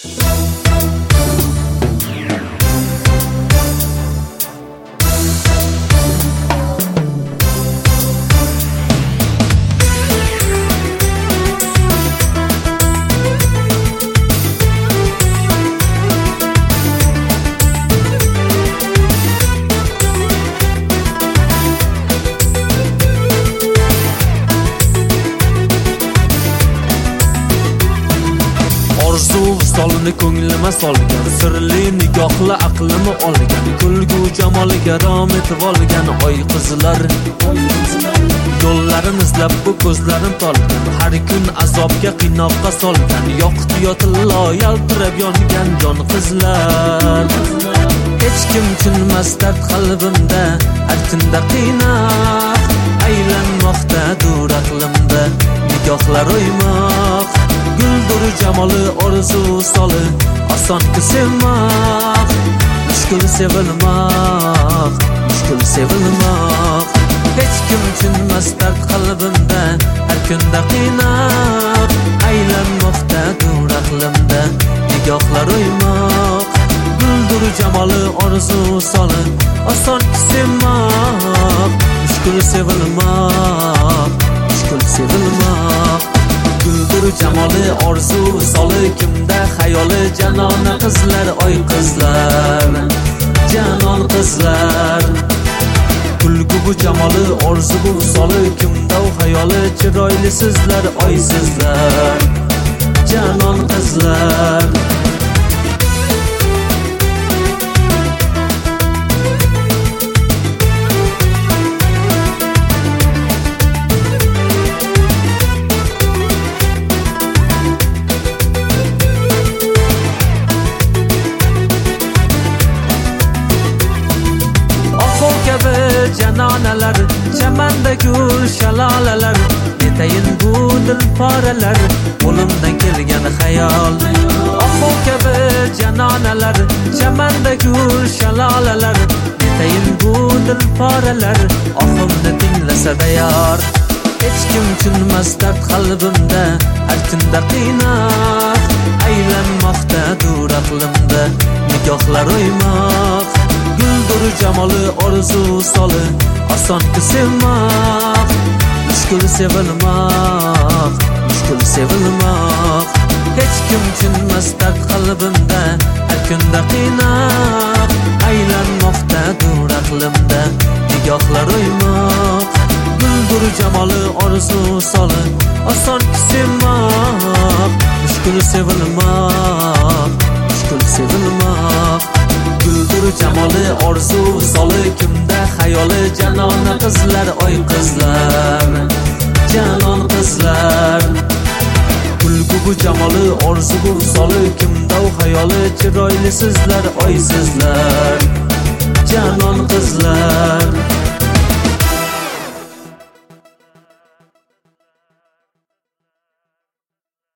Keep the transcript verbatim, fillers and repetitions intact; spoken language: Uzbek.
Solini ko'nglima solgan, sirli nigohli aqlimi olgan, kulgu jamoliga rom etib olgan oy qizlar. Yo'llarini izlab bu ko'zlarim tolgan, har kun azobga qiynoqqa solgan, yoqti yotillo yaltirab yongan jon qizlar. Hech kim tushunmas dard qalbimda, har kunda qiynab aylanmoqdadir aqlimda, nigohlar o'ymoq. Guldur jamoli orzu soli, oson-ku sevmoq, mushkul sevilmoq, mushkul sevilmoq. Hech kim tushunmas dard qalbimda, har kunda qiynab aylanmoqdadir aqlimda, nigohlar o'ymoq. Guldur jamoli orzu soli, oson-ku sevmoq, mushkul sevilmoq, mushkul sevilmoq. Guldur jamoli orzu soli, kimda xayoli janona qizlar, oy qizlar, janon qizlar. Kulgu bu jamoli orzu bu soli, kimda xayoli chiroyli sizlar, oy sizlar, janon qizlar. Janonalar, chamanda gul shalolalar, yetayin bu dil poralar, qo'limdan kelgan xayol. Oqov kabi janonalar, chamanda gul shalolalar, yetayin bu dil poralar, oximni tinglasa yor. Hech kim tushunmas dard qalbimda, har kunda qiynab aylanmoqdadir aqlimda, nigohlar o'ymoq. Guldur jamoli orzu soli, oson-ku sevmoq, mushkul sevilmoq, mushkul sevilmoq. Hech kim tushunmas dard qalbimda, har kunda qiynab aylanmoqdadir aqlimda, nigohlar o'ymoq. Guldur jamoli orzu soli, oson-ku sevmoq, mushkul sevilmoq, mushkul sevilmoq. Guldur jamoli orzu soli, kimda xayoli janona qizlar, oy qizlar, janon qizlar. Kulgu bu jamoli orzu bu soli, kimda xayoli chiroyli sizlar, oy sizlar, janon qizlar.